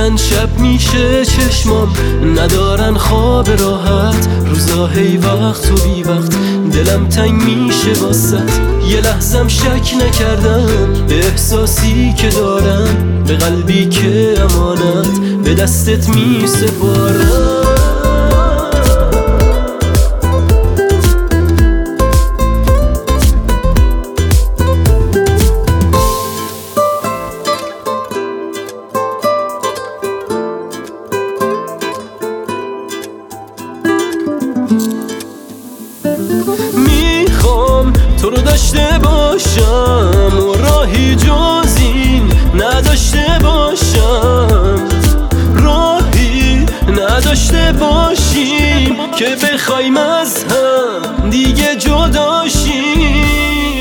چند شب میشه چشمام ندارن خواب راحت، روزا هی وقت و بی وقت دلم تنگ میشه واسط. یه لحظم شک نکردم به احساسی که دارم، به قلبی که امانت به دستت میسپارم. میخوام تو رو داشته باشم و راهی جز این نداشته باشم، راهی نداشته باشیم که بخوایم از هم دیگه جداشیم.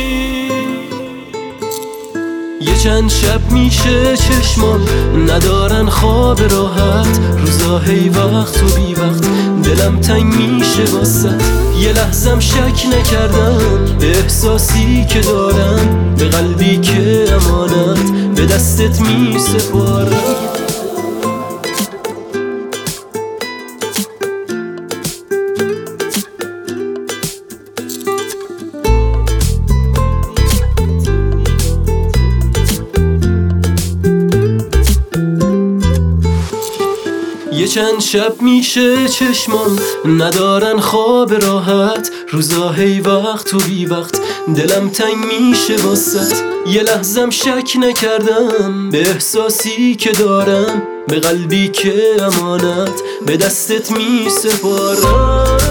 یه چند شب میشه چشمام ندارن خواب راحت، روزا هی وقت و بی وقت دلم تنگ میشه واسط. یه لحظم شک نکردم به احساسی که دارم، به قلبی که امانت به دستت میسپارم. یه چند شب میشه چشمام ندارن خواب راحت، روزا هی وقت و بی وقت دلم تنگ میشه واسط. یه لحظم شک نکردم به احساسی که دارم، به قلبی که امانت به دستت میسپارم.